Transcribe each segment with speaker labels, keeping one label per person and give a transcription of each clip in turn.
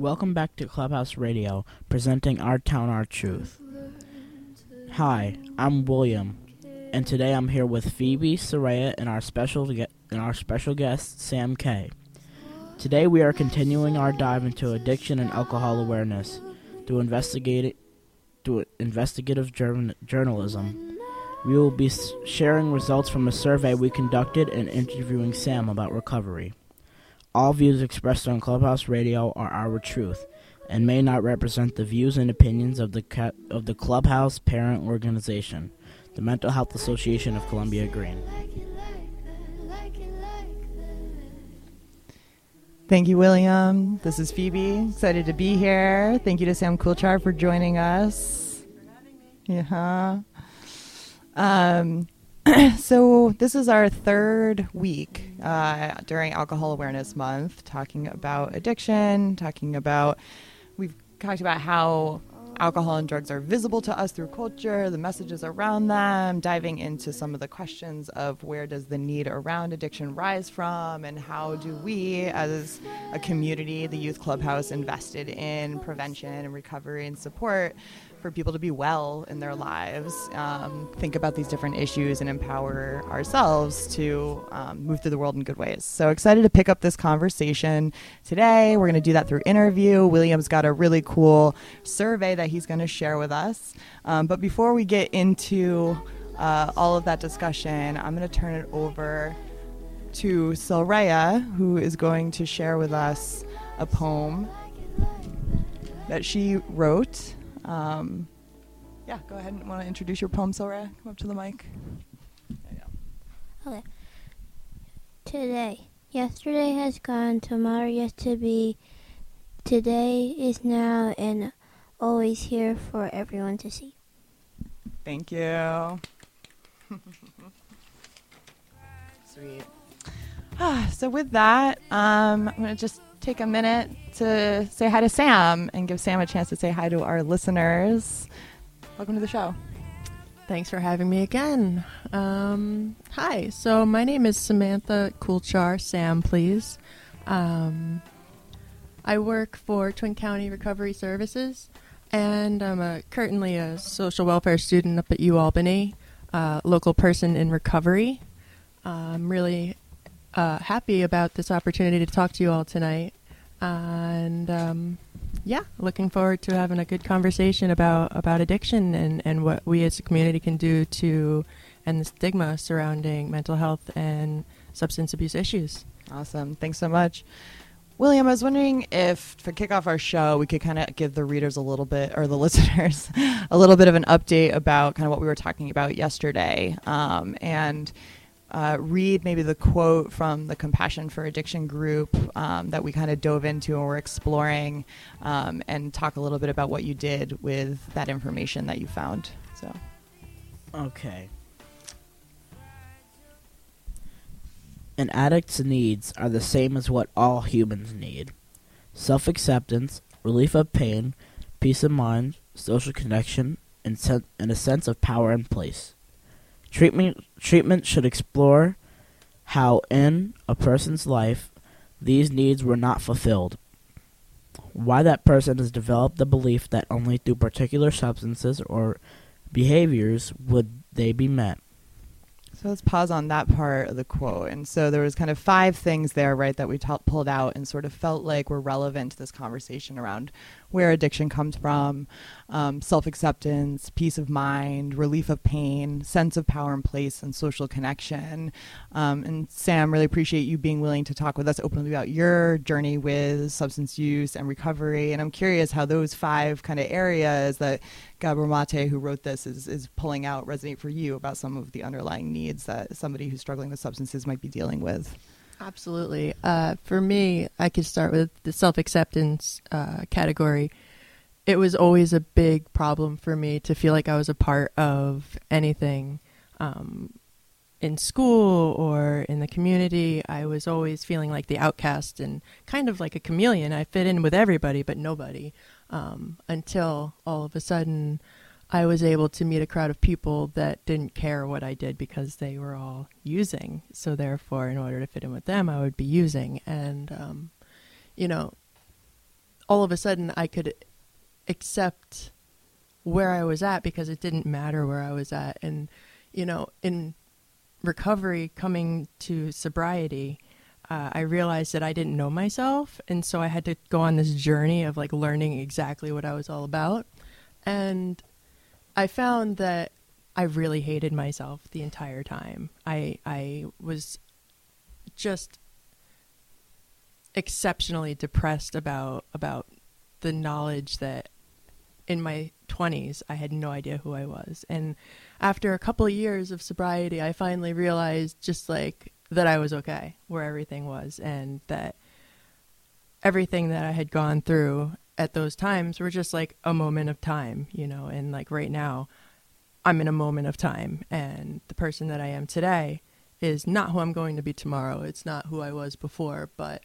Speaker 1: Welcome back to Clubhouse Radio, presenting Our Town, Our Truth. Hi, I'm William, and today I'm here with Phoebe, Soraya, and our special guest, Sam K. Today we are continuing our dive into addiction and alcohol awareness through investigative journalism. We will be sharing results from a survey we conducted and interviewing Sam about recovery. All views expressed on Clubhouse Radio are our truth and may not represent the views and opinions of the Clubhouse parent organization, the Mental Health Association of Columbia Green.
Speaker 2: Thank you, William. This is Phoebe. Excited to be here. Thank you to Sam Kulchar for joining us. Yeah. So this is our third week during Alcohol Awareness Month, talking about addiction, we've talked about how alcohol and drugs are visible to us through culture, the messages around them, diving into some of the questions of where does the need around addiction rise from, and how do we as a community, the Youth Clubhouse, invested in prevention and recovery and support for people to be well in their lives, think about these different issues and empower ourselves to move through the world in good ways. So excited to pick up this conversation today. We're going to do that through interview. William's got a really cool survey that he's going to share with us. But before we get into all of that discussion, I'm going to turn it over to Soraya, who is going to share with us a poem that she wrote. Go ahead and want to introduce your poem, Soraya. Come up to the mic. There you go.
Speaker 3: Okay. Today. Yesterday has gone, tomorrow yet to be. Today is now and always here for everyone to see.
Speaker 2: Thank you. Sweet. So with that, I'm going to just take a minute to say hi to Sam and give Sam a chance to say hi to our listeners. Welcome to the show.
Speaker 4: Thanks for having me again. Hi, so my name is Samantha Kulchar. Sam, please. I work for Twin County Recovery Services, and I'm currently a social welfare student up at UAlbany, local person in recovery. I'm really happy about this opportunity to talk to you all tonight. And looking forward to having a good conversation about addiction and what we as a community can do to end the stigma surrounding mental health and substance abuse issues.
Speaker 2: Awesome. Thanks so much. William, I was wondering if, to kick off our show, we could kind of give the readers a little bit, or the listeners, a little bit of an update about kind of what we were talking about yesterday, and read maybe the quote from the Compassion for Addiction group that we kind of dove into and we're exploring, and talk a little bit about what you did with that information that you found. So,
Speaker 1: Okay. An addict's needs are the same as what all humans need: self-acceptance, relief of pain, peace of mind, social connection, and a sense of power and place. Treatment should explore how in a person's life these needs were not fulfilled, why that person has developed the belief that only through particular substances or behaviors would they be met.
Speaker 2: So let's pause on that part of the quote. And so there was kind of 5 things there, right, that we pulled out and sort of felt like were relevant to this conversation around where addiction comes from, self-acceptance, peace of mind, relief of pain, sense of power and place, and social connection. And Sam, really appreciate you being willing to talk with us openly about your journey with substance use and recovery. And I'm curious how those 5 kind of areas that Gabor Mate, who wrote this, is pulling out resonate for you about some of the underlying needs that somebody who's struggling with substances might be dealing with.
Speaker 4: Absolutely. For me, I could start with the self-acceptance category. It was always a big problem for me to feel like I was a part of anything in school or in the community. I was always feeling like the outcast and kind of like a chameleon. I fit in with everybody but nobody, until all of a sudden I was able to meet a crowd of people that didn't care what I did because they were all using. So therefore, in order to fit in with them, I would be using. And, all of a sudden I could accept where I was at because it didn't matter where I was at. And, you know, in recovery, coming to sobriety, I realized that I didn't know myself. And so I had to go on this journey of like learning exactly what I was all about. And I found that I really hated myself the entire time. I was just exceptionally depressed about the knowledge that in my 20s I had no idea who I was. And after a couple of years of sobriety, I finally realized just like that I was okay where everything was, and that everything that I had gone through at those times were just like a moment of time, you know. And like right now I'm in a moment of time, and the person that I am today is not who I'm going to be tomorrow. It's not who I was before, but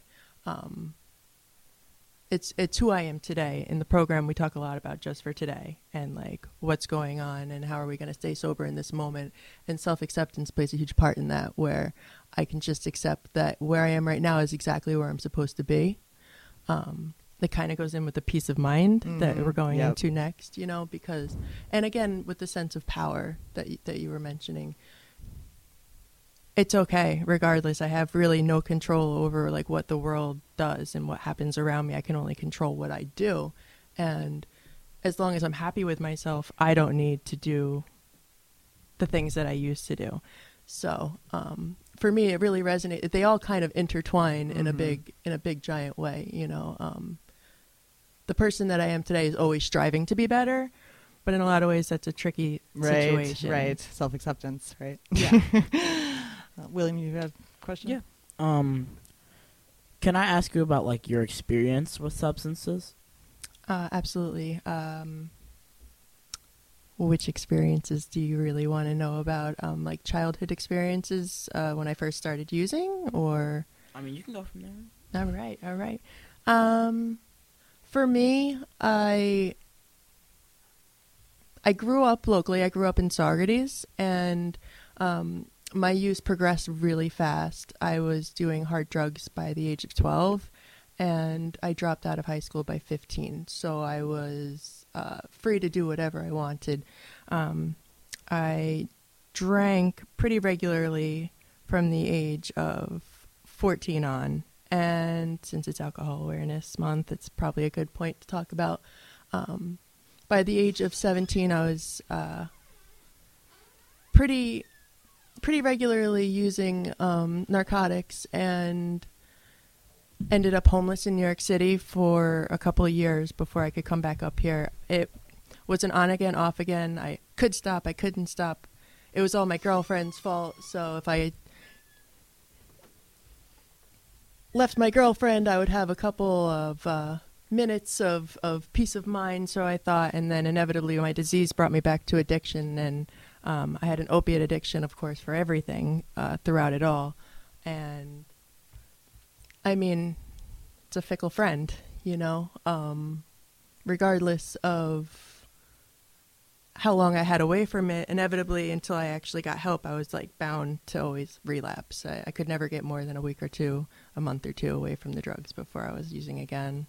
Speaker 4: it's who I am today. In the program, we talk a lot about just for today and like what's going on and how are we going to stay sober in this moment. And self-acceptance plays a huge part in that, where I can just accept that where I am right now is exactly where I'm supposed to be. It kind of goes in with the peace of mind that we're going into next, you know, because, and again, with the sense of power that you were mentioning, it's okay regardless. I have really no control over like what the world does and what happens around me. I can only control what I do. And as long as I'm happy with myself, I don't need to do the things that I used to do. So for me, it really resonated. They all kind of intertwine in a big giant way, you know. The person that I am today is always striving to be better, but in a lot of ways that's a tricky situation.
Speaker 2: Right. Self-acceptance, right?
Speaker 4: Yeah.
Speaker 2: William, you have a question?
Speaker 1: Yeah. Can I ask you about like your experience with substances?
Speaker 4: Absolutely. Which experiences do you really want to know about? Like childhood experiences when I first started using, or?
Speaker 1: I mean, you can go from there.
Speaker 4: All right. For me, I grew up locally. I grew up in Saugerties, and my use progressed really fast. I was doing hard drugs by the age of 12, and I dropped out of high school by 15. So I was free to do whatever I wanted. I drank pretty regularly from the age of 14 on. And since it's Alcohol Awareness Month, it's probably a good point to talk about. By the age of 17, I was pretty regularly using narcotics, and ended up homeless in New York City for a couple of years before I could come back up here. It was an on again, off again. I could stop, I couldn't stop. It was all my girlfriend's fault. So if I left my girlfriend, I would have a couple of minutes of peace of mind, so I thought, and then inevitably my disease brought me back to addiction, and I had an opiate addiction, of course, for everything throughout it all. And I mean, it's a fickle friend, you know, regardless of how long I had away from it, inevitably until I actually got help, I was like bound to always relapse. I could never get more than a week or two, a month or two away from the drugs before I was using again.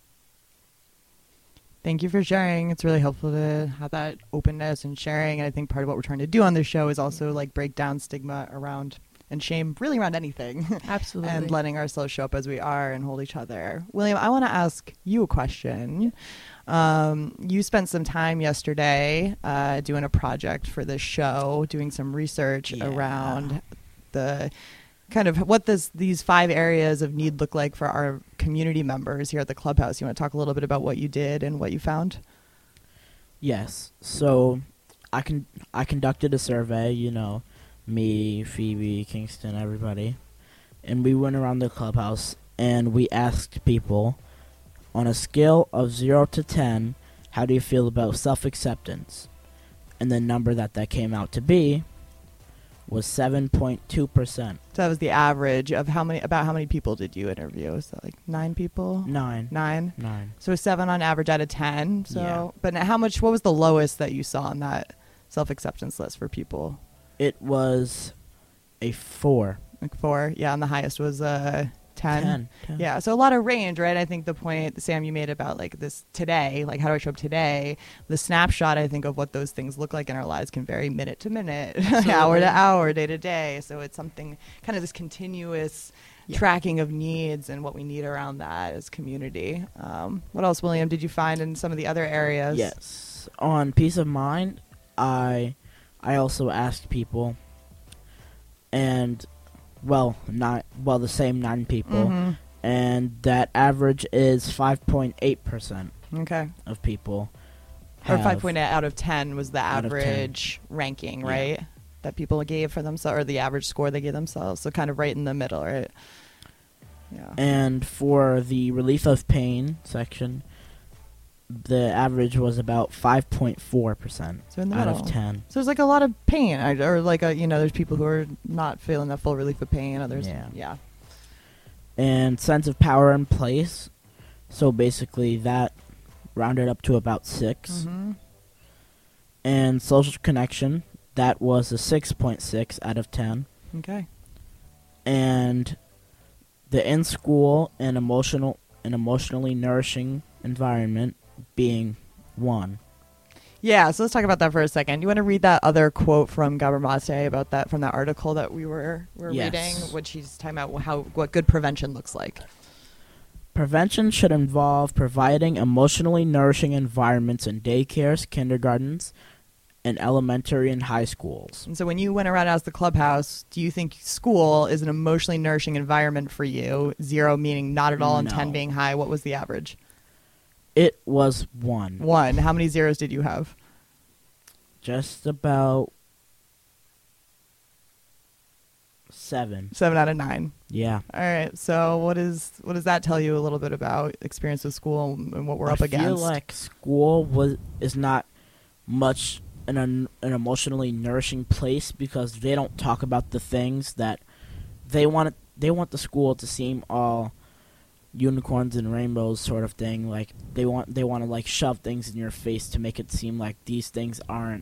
Speaker 2: Thank you for sharing. It's really helpful to have that openness and sharing. And I think part of what we're trying to do on this show is also like break down stigma around and shame really around anything.
Speaker 4: Absolutely.
Speaker 2: And letting ourselves show up as we are and hold each other. William, I want to ask you a question. You spent some time yesterday doing a project for this show, doing some research around the kind of what does these 5 areas of need look like for our community members here at the clubhouse. You want to talk a little bit about what you did and what you found?
Speaker 1: Yes. So I conducted a survey, you know, me, Phoebe, Kingston, everybody. And we went around the clubhouse and we asked people, on a scale of 0 to 10, how do you feel about self-acceptance? And the number that came out to be was 7.2%.
Speaker 2: So that was the average of how many people did you interview? Is that like 9 people?
Speaker 1: 9.
Speaker 2: 9? So 7 on average out of 10. So,
Speaker 1: yeah.
Speaker 2: But what was the lowest that you saw on that self-acceptance list for people?
Speaker 1: It was a 4.
Speaker 2: Like 4, yeah, and the highest was 10?
Speaker 1: 10.
Speaker 2: Yeah, so a lot of range, right? I think the point, Sam, you made about like this today, like how do I show up today? The snapshot, I think, of what those things look like in our lives can vary minute to minute, hour to hour, day to day. So it's something, kind of this continuous tracking of needs and what we need around that as community. What else, William, did you find in some of the other areas?
Speaker 1: Yes. On Peace of Mind, I also asked people, and the same 9 people, and that average is 5.8%
Speaker 2: Okay.
Speaker 1: of people.
Speaker 2: Or
Speaker 1: have-
Speaker 2: 5.8 out of 10 was the
Speaker 1: Out of 10.
Speaker 2: average ranking, right? That people gave for themselves, or the average score they gave themselves. So kind of right in the middle, right? Yeah.
Speaker 1: And for the relief of pain section, the average was about 5.4%
Speaker 2: So in the
Speaker 1: out
Speaker 2: middle.
Speaker 1: of 10.
Speaker 2: So there's like a lot of pain, or like there's people who are not feeling that full relief of pain. Others, yeah.
Speaker 1: And sense of power and place, so basically that rounded up to about 6.
Speaker 2: Mm-hmm.
Speaker 1: And social connection, that was a 6.6 out of 10.
Speaker 2: Okay.
Speaker 1: And the in-school and emotionally nourishing environment being 1.
Speaker 2: Yeah, so let's talk about that for a second. You want to read that other quote from Gabor Mate about that, from that article that we were
Speaker 1: Yes.
Speaker 2: reading, which he's talking about what good prevention looks like.
Speaker 1: Prevention should involve providing emotionally nourishing environments in daycares, kindergartens, and elementary and high schools.
Speaker 2: And so when you went around as the clubhouse, do you think school is an emotionally nourishing environment for you? 0 meaning not at all, and
Speaker 1: No.
Speaker 2: 10 being high. What was the average?
Speaker 1: It was 1.
Speaker 2: 1. How many zeros did you have?
Speaker 1: Just about 7.
Speaker 2: 7 out of 9.
Speaker 1: Yeah.
Speaker 2: All right. So what does that tell you a little bit about experience with school and what we're up against?
Speaker 1: I feel like school is not much an emotionally nourishing place because they don't talk about the things that they want the school to seem all unicorns and rainbows sort of thing. Like they want to like shove things in your face to make it seem like these things are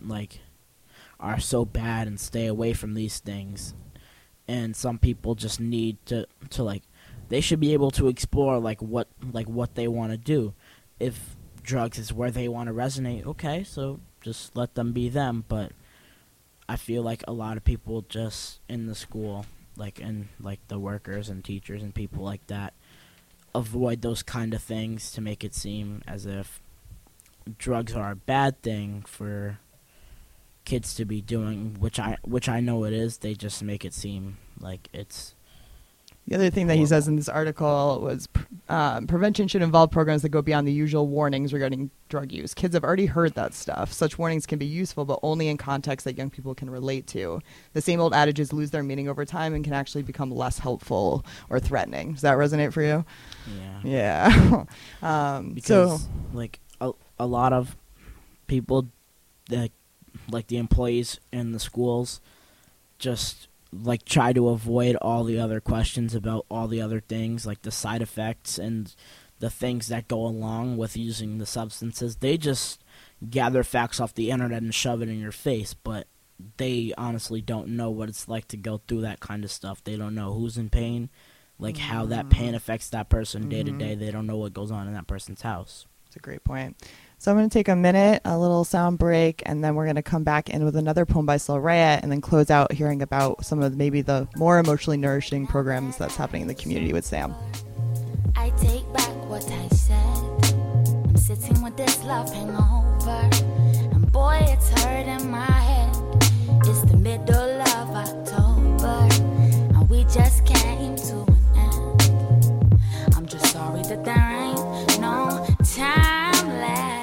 Speaker 1: so bad and stay away from these things. And some people just need to like, they should be able to explore what they want to do. If drugs is where they want to resonate, okay, so just let them be them. But I feel like a lot of people just in the school, the workers and teachers and people like that, avoid those kind of things to make it seem as if drugs are a bad thing for kids to be doing, which I know it is. They just make it seem like it's.
Speaker 2: The other thing that he says in this article was prevention should involve programs that go beyond the usual warnings regarding drug use. Kids have already heard that stuff. Such warnings can be useful, but only in contexts that young people can relate to. The same old adages lose their meaning over time and can actually become less helpful or threatening. Does that resonate for you?
Speaker 1: Yeah.
Speaker 2: Yeah.
Speaker 1: Because a lot of people that the employees in the schools just try to avoid all the other questions about all the other things, like the side effects and the things that go along with using the substances. They just gather facts off the internet and shove it in your face, but they honestly don't know what it's like to go through that kind of stuff. They don't know who's in pain, how that pain affects that person day to day. They don't know what goes on in that person's house.
Speaker 2: That's a great point. So I'm going to take a minute, a little sound break, and then we're going to come back in with another poem by Soraya and then close out hearing about some of maybe the more emotionally nourishing programs that's happening in the community with Sam.
Speaker 5: I take back what I said. I'm sitting with this love hangover, and boy, it's hurting my head. It's the middle of October, and we just came to an end. I'm just sorry that there ain't no time left.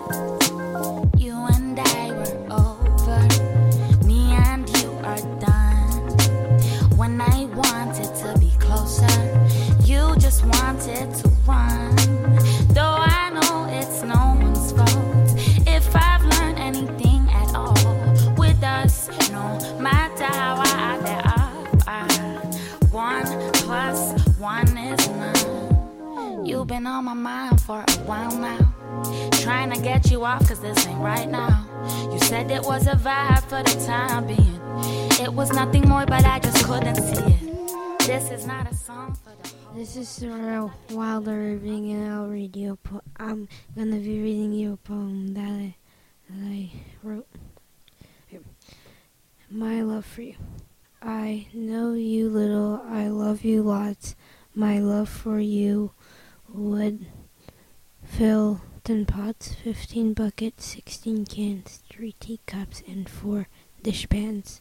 Speaker 5: You and I were over. Me and you are done. When I wanted to be closer, you just wanted to run. Though I know it's no one's fault. If I've learned anything at all with us, no matter how I add up, 1 + 1 is none. You've been on my mind for a while now, trying to get you off cause this ain't right now. You said it was a vibe for the time being. It was nothing more but I just couldn't see it. This is not a song for the whole
Speaker 3: This is Sorrel Wilder reading, and I'm gonna be reading you a poem that I wrote. Okay. My love for you. I know you little, I love you lots. My love for you would fill 10 pots, 15 buckets, 16 cans, 3 teacups, and 4 dishpans.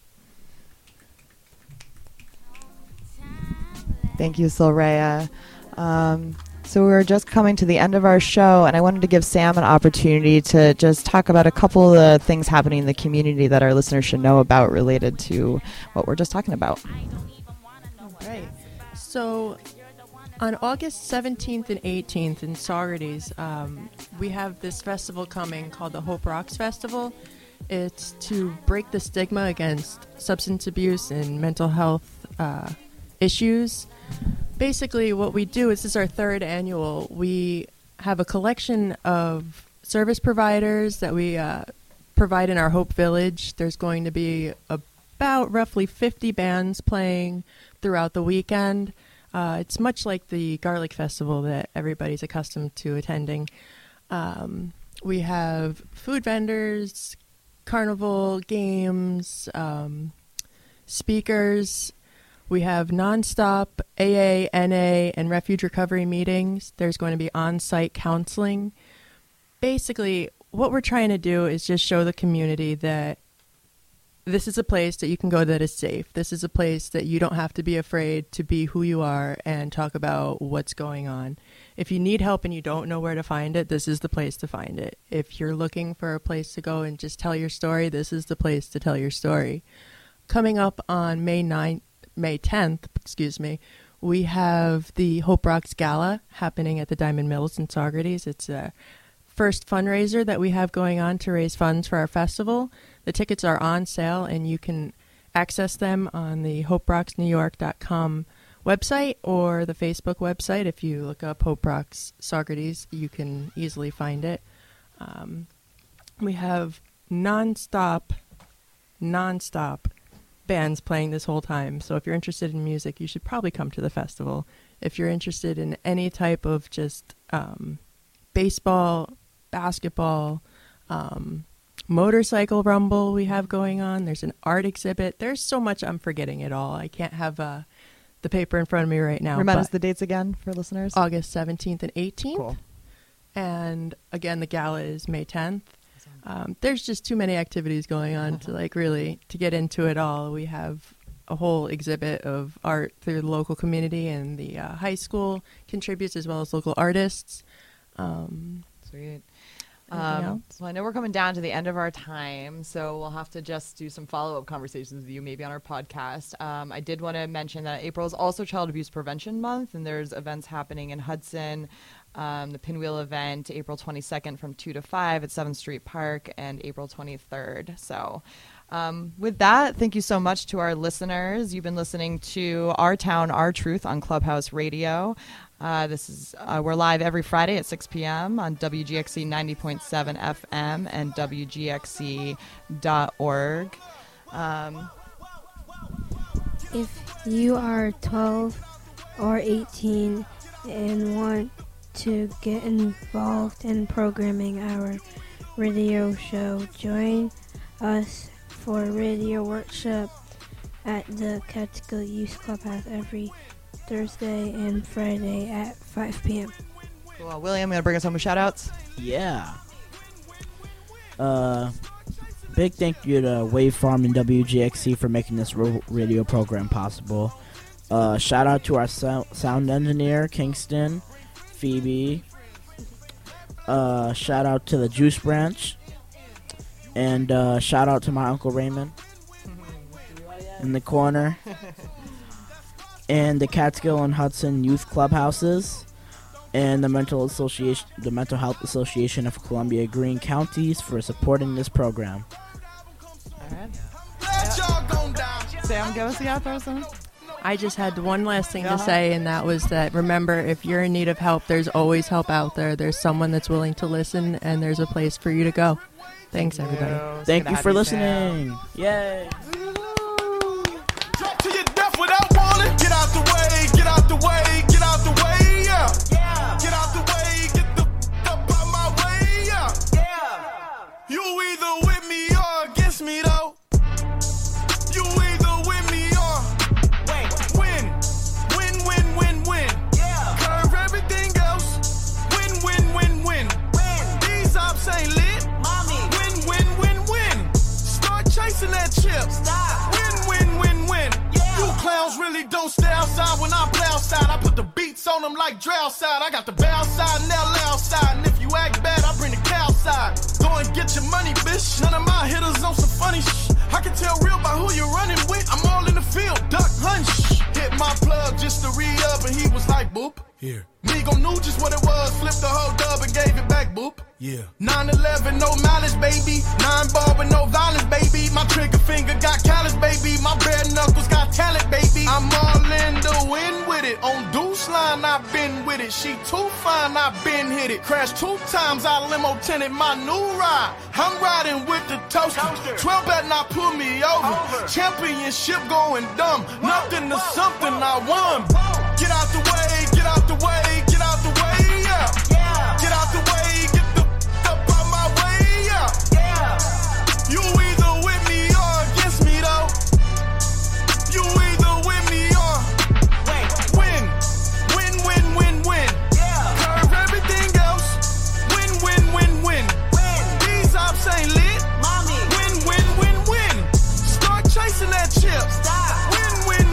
Speaker 2: Thank you, Silraya. So we're just coming to the end of our show, and I wanted to give Sam an opportunity to just talk about a couple of the things happening in the community that our listeners should know about related to what we're just talking about.
Speaker 4: Right. So on August 17th and 18th in Saugerties, we have this festival coming called the Hope Rocks Festival. It's to break the stigma against substance abuse and mental health issues. Basically, what we do is, this is our third annual. We have a collection of service providers that we provide in our Hope Village. There's going to be about roughly 50 bands playing throughout the weekend. It's much like the Garlic Festival that everybody's accustomed to attending. We have food vendors, carnival games, speakers. We have nonstop AA, NA, and refuge recovery meetings. There's going to be on-site counseling. Basically, what we're trying to do is just show the community that this is a place that you can go that is safe. This is a place that you don't have to be afraid to be who you are and talk about what's going on. If you need help and you don't know where to find it, this is the place to find it. If you're looking for a place to go and just tell your story, this is the place to tell your story. Coming up on May 10th, we have the Hope Rocks Gala happening at the Diamond Mills in Saugerties. It's a first fundraiser that we have going on to raise funds for our festival. The tickets are on sale, and you can access them on the hoperocksnewyork.com website or the Facebook website. If you look up Hope Rocks Saugerties, you can easily find it. We have non-stop bands playing this whole time. So if you're interested in music, you should probably come to the festival. If you're interested in any type of just baseball, basketball, motorcycle rumble we have going on. There's an art exhibit. There's so much I'm forgetting it all. I can't have the paper in front of me right now.
Speaker 2: Remind us the dates again for listeners.
Speaker 4: August 17th and 18th.
Speaker 2: Cool.
Speaker 4: And again, the gala is May 10th. There's just too many activities going on to really get into it all. We have a whole exhibit of art through the local community, and the high school contributes as well as local artists.
Speaker 2: Sweet. So I know we're coming down to the end of our time, so we'll have to just do some follow-up conversations with you maybe on our podcast. I did want to mention that April is also Child Abuse Prevention Month, and there's events happening in Hudson. The Pinwheel event, April 22nd from 2 to 5 at 7th Street Park, and April 23rd. So with that, thank you so much to our listeners. You've been listening to Our Town, Our Truth on Clubhouse Radio. We're live every Friday at 6 p.m. on WGXC 90.7 FM and WGXC.org.
Speaker 3: If you are 12 or 18 and want to get involved in programming our radio show, join us for a radio workshop at the Catskill Youth Clubhouse every Thursday and Friday at 5 p.m.
Speaker 2: Cool. William, going to bring us home with shout-outs?
Speaker 1: Yeah. Big thank you to Wave Farm and WGXC for making this radio program possible. Shout out to our sound engineer, Kingston, Phoebe. Shout out to the Juice Branch. And shout out to my Uncle Raymond in the corner. And the Catskill and Hudson Youth Clubhouses. And the Mental Health Association of Columbia Greene Counties for supporting this program.
Speaker 2: All right. Sam, give us the outro, son.
Speaker 4: I just had one last thing to say, and that was that, remember, if you're in need of help, there's always help out there. There's someone that's willing to listen, and there's a place for you to go. Thanks, everybody.
Speaker 1: Thank you for listening. Yay.
Speaker 6: Drop to your death without warning. Get out the way, get out the way, get out the way. on them like Drought side. I got the bow side and that loud side. And if you act bad, I bring the cow side. Go and get your money, bitch. None of my hitters on some funny shit. I can tell real by who you're running with. I'm all in the field, duck hunt shit. Hit my plug just to re-up and he was like, boop. Here. Migo knew just what it was, flipped the whole dub and gave it back, boop. Yeah. 911, no mileage, baby. 9-ball with no violence, baby. My trigger finger got callous, baby. My bare knuckles got talent, baby. I'm all in the wind with it. On Deuce line, I've been with it. She too fine, I've been hit it. Crashed 2 times, I limo tinted my new ride. I'm riding with the toaster. 12 better not pull me over. Championship going dumb. Nothing to something I won. Get out the way, get out the way, get out the way, yeah. Get out the way, get the up out my way, yeah. You either with me or against me, though. You either with me or win. Win. Curve everything else. Win. These ops ain't lit. Win. Start chasing that chip. Win.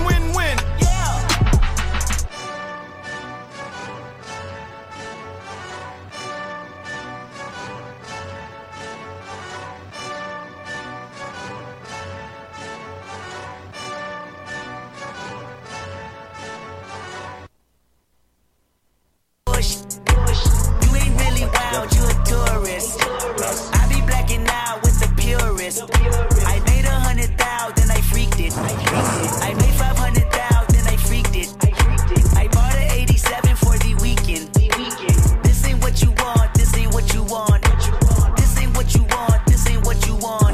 Speaker 7: You ain't really wild, you a tourist. I be blacking out with the purist. I made 100,000, then I freaked it. I made 500,000, then I freaked it. I bought an 87 for the weekend. This ain't what you want, this ain't what you want. This ain't what you want, this ain't what you want.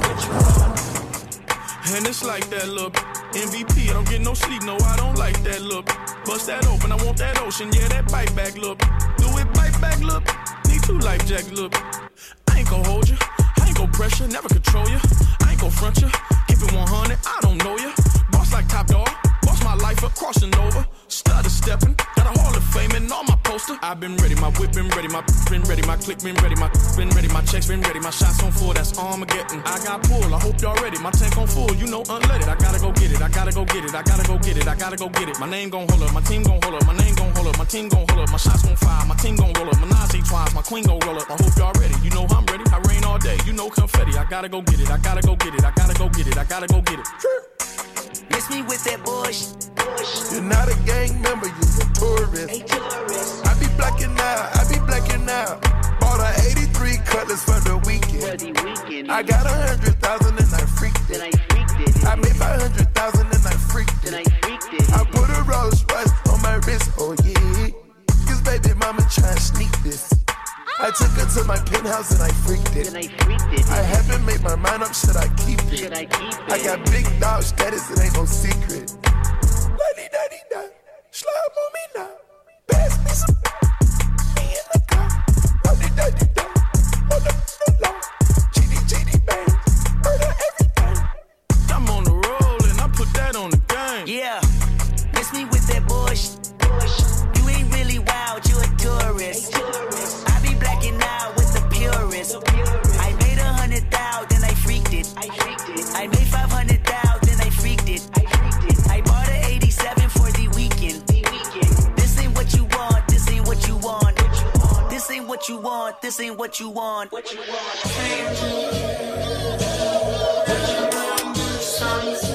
Speaker 6: And it's like that look. MVP, I don't get no sleep, no, I don't like that look. Bust that open, I want that ocean, yeah, that bite back look. Do it bite back look, need 2 life jacks look. I ain't gon' hold you, I ain't gon' pressure, never control you. I ain't gon' front you, keep it 100, I don't know you. Boss like Top Dog, boss my life up, crossing over. Stutter stepping, got a Hall of Fame and all my poster. I've been ready, my whip been ready, my been ready, my click been ready, my checks been ready, my shots on full, that's Armageddon. I got pull, I hope y'all ready, my tank on full, you know unleaded. I gotta go get it, I gotta go get it, I gotta go get it, I gotta go get it. My name gon' hold up, my team gon' hold up, my name gon' hold up, my team gon' hold up, my shots gon' fire, my team gon' roll up, my Nazi twice, my queen gon' roll up. I hope y'all ready, you know I'm ready, I rain all day, you know confetti. I gotta go get it, I gotta go get it, I gotta go get it, I gotta go get it.
Speaker 7: Miss me with that bush.
Speaker 8: You're not a gang member, you're a tourist. I be blacking out. Bought a 83 Cutlass for the weekend. I got 100,000 and I freaked it. I made 500,000 and I freaked it. I put a Rolls Royce on my wrist, oh yeah. Cause baby mama tryna sneak this. I took her to my penthouse and I freaked it. I haven't made my mind up, should I keep it? I got big dog status, it ain't no secret. La-di-da-di-da, slide on me now. Pass me some, me in the car. La-di-da-di-da, on the law. GD bang, murder everything.
Speaker 6: I'm on the roll and I put that on the game.
Speaker 7: Yeah, miss me with that bush. You ain't really wild, you a tourist. I be blacking out with the purist. I made 100,000, then I freaked it. I made 500,000, I freaked it. I bought an 87 for the weekend. This ain't what you want, this ain't what you want. This ain't what you want, this ain't what you want. What you want?